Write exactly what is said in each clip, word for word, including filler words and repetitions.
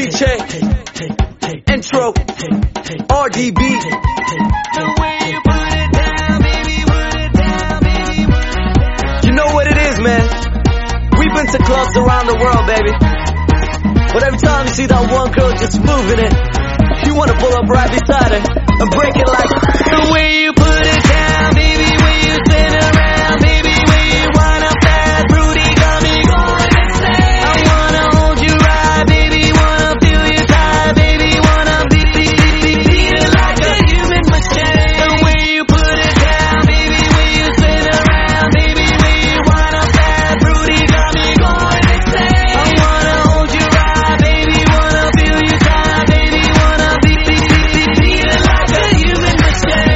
Reach intro, R D B. The way you put it down, baby, put it down, baby, put it down. You know what it is, man. We've been to clubs around the world, baby. But every time you see that one girl just moving it, you wanna pull up right beside her and break it like the way you put it down, baby, when you spin around, baby, when you wind up that booty, got me going insane. I wanna hold you right, baby, wanna feel you tight, baby, wanna be, be, be, be, beat it like a human machine. The way you put it down, baby, when you spin around, baby, when you wind up that booty, got me going insane. I wanna hold you right, baby, wanna feel you tight, baby, wanna be, be, be, be, beat it like a human machine.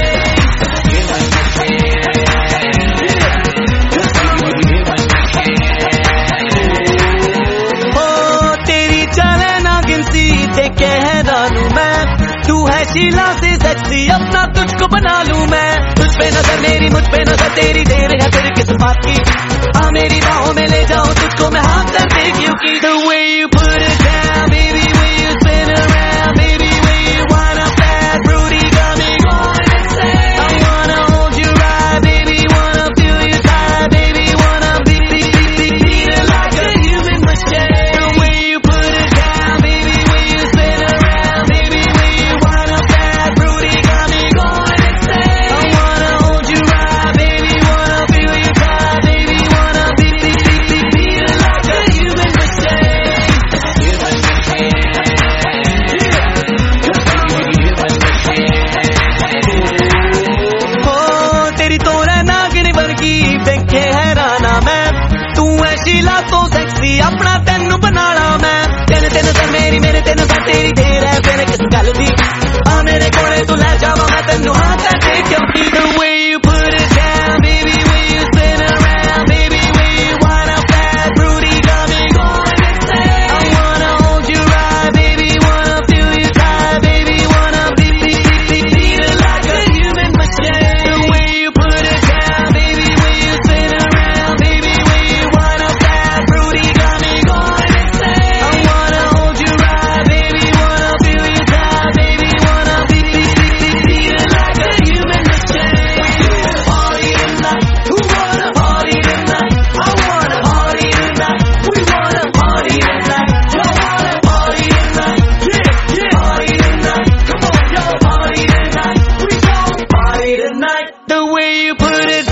देखे है दानू मैं तू है शीला से sexy अपना तुझको बना लूं मैं तुझ पे नजर मेरी मुझ पे नजर तेरी देर है तेरी किस बात की आ मेरी बाहों में ले जाऊं तुझको मैं हाथ कर दे क्योंकि the way you put it down baby when you spin around baby when you wind up that booty got me going insane. I wanna hold you right baby wanna feel you tight baby wanna be, be, be, be, beat it like a human machine. The way you put it down baby when you spin around baby when you wind up that booty got me going insane. I wanna hold you right baby wanna feel you tight baby wanna be, be, be, be, beat it like a human machine. Oh तेरी तो नागिन वर्गी देखे हैराना मैं तू है शीला तो sexy अपना तेनू बनाना मैं तेन तेन सर मेरी मेरे तेन सर तेरी देर है तेरे किस गल दी आ मेरे कोले तू ले जावा मैं तेनू हाँ कर दे क्योंकि the way you put it down baby when you spin around baby when you wind up that booty got me going insane. I wanna hold you right baby wanna feel you tight baby wanna be, be, be, be, beat it like a human machine. The way you put it down baby when you spin around baby when you wind up that booty got me going insane. I wanna hold you right baby wanna feel you tight baby wanna be, be, be, be, beat it like a human machine. Party tonight, who wanna party tonight? I wanna party tonight, we wanna party tonight. Y'all wanna party tonight, yeah, yeah, party tonight. Come on, y'all party tonight, we gon' party tonight. The way you put it